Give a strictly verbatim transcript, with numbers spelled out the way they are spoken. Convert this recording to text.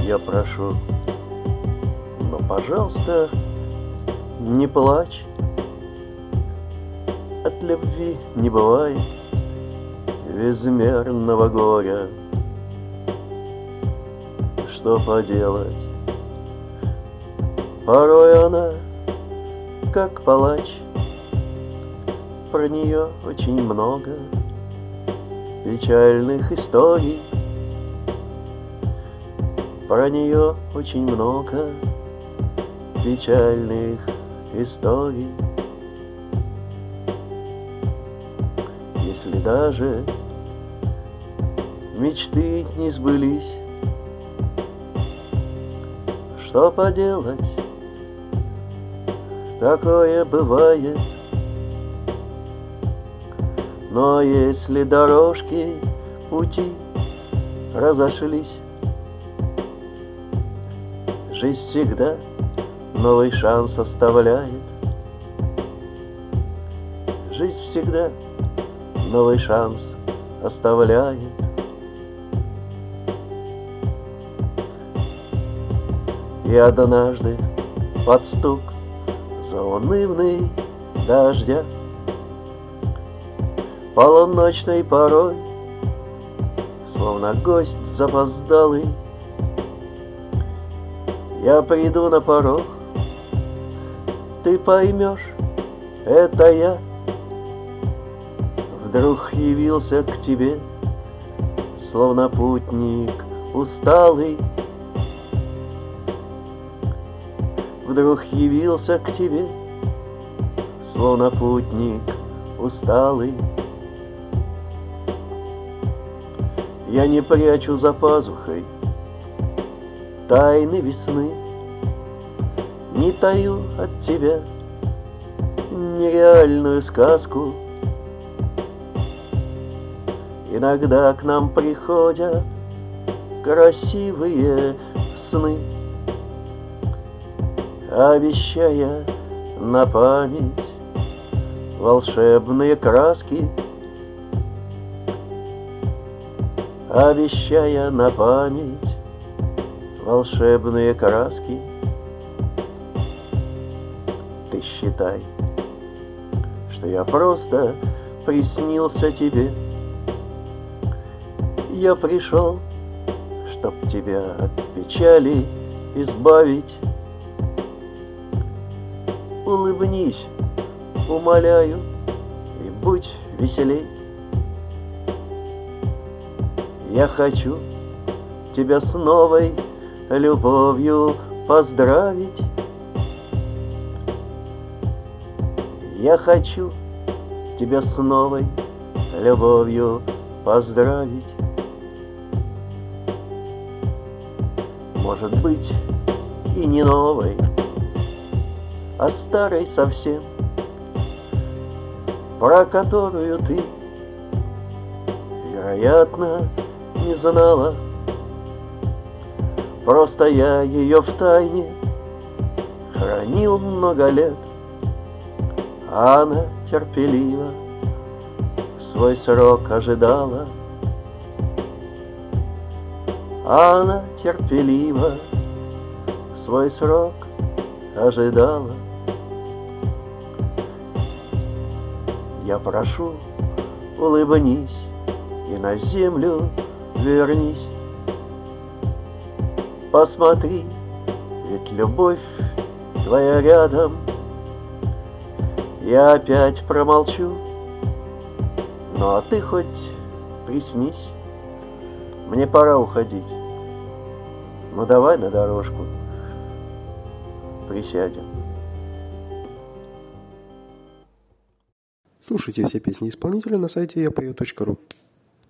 я прошу, но, пожалуйста, не плачь. От любви не бывает безмерного горя. Что поделать? Порой она, как палач, про нее очень много печальных историй. Про нее очень много печальных историй. Если даже мечты не сбылись, что поделать? Такое бывает. Но если дорожки пути разошлись, жизнь всегда новый шанс оставляет. Жизнь всегда новый шанс оставляет. И однажды под стук заунывный дождя полуночной порой, словно гость запоздалый, я приду на порог, ты поймешь, это я вдруг явился к тебе, словно путник усталый. Вдруг явился к тебе, словно путник усталый. Я не прячу за пазухой тайны весны, не таю от тебя нереальную сказку. Иногда к нам приходят красивые сны, обещая на память волшебные краски, обещая на память волшебные краски. Ты считай, что я просто приснился тебе. Я пришел, чтоб тебя от печали избавить. Улыбнись, умоляю, и будь веселей. Я хочу тебя с новой любовью поздравить. Я хочу тебя с новой любовью поздравить. Может быть, и не новой, а старой совсем, про которую ты, вероятно, не знала. Просто я ее втайне хранил много лет, а она терпеливо свой срок ожидала. А она терпеливо свой срок ожидала. Я прошу, улыбнись и на землю вернись. Посмотри, ведь любовь твоя рядом. Я опять промолчу, ну а ты хоть приснись. Мне пора уходить. Ну давай на дорожку присядем. Слушайте все песни исполнителя на сайте я пою точка ру.